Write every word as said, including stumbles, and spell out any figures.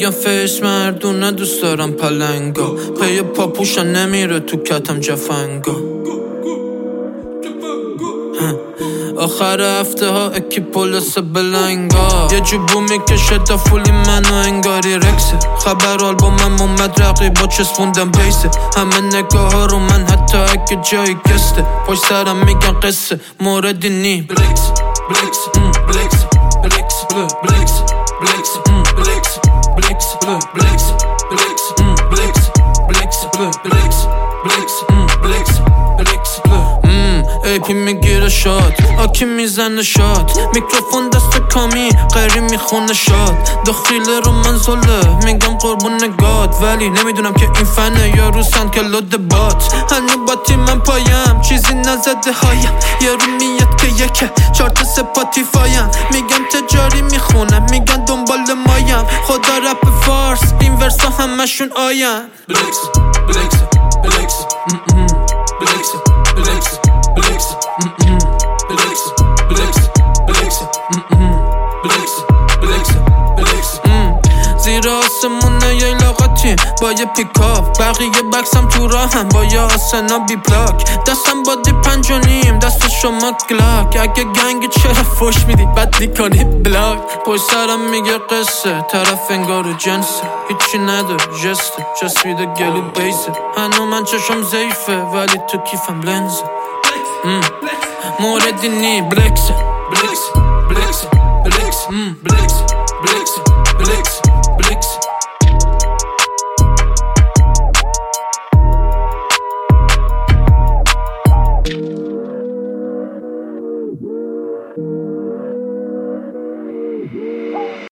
میگم فیس مردونه دوست دارم پلنگا پی پاپوشا نمیره تو کتم جفنگا آخر هفته ها اکی پولس بلنگا یه جوبو میکشه تا فولی منو انگاری رکسه خبر آلبومم اومد رقیبا چسبوندم بیسه همه نگاه ها رو من حتی اگه جایی گسته پشت سرم میگن قصه موردی نی بلکس بلکس بلکس بلکس بلکس بلکس بلکس بلکس بلکس بلکس بلکس بلکس بلکس بلکس بلکس بلکس ای پی میگیره شاد آکی میزنه شاد میکروفون دست کامی قری میخونه شاد داخل رو من زله میگم قربون گاد ولی نمیدونم که این فنه یا رو سند که لود بات هنو باتی من پایم چیزی نزده هایم یه رو میاد که یکه چارت سپاتیفایم میگم تجاری میخونم میگن دنبال مایم خدا رپ فارس این ورسا همشون آیم بلکس بلکس بلکس بلکس بلکس بلکس بلکس بلکس بلکس بلکس بلکس بلکس زیر آسمونه یه لاغتیم با یه پیکاپ بقیه بکسم تو راهم با یه آسنا بی پلاک دستم بادی پنج و نیم دست شما گلاک اگه گنگ چرا فوش میدی بد میکنی بلاک پشت سرم میگه قصه طرف انگارو جنسه هیچی نداره جسته چسبیده گلو بیسه هنو من چشم زیفه ولی تو کیفم لنزه موردی نی بلکس بلکس بلکس بلکس بلکس بلکس بلکس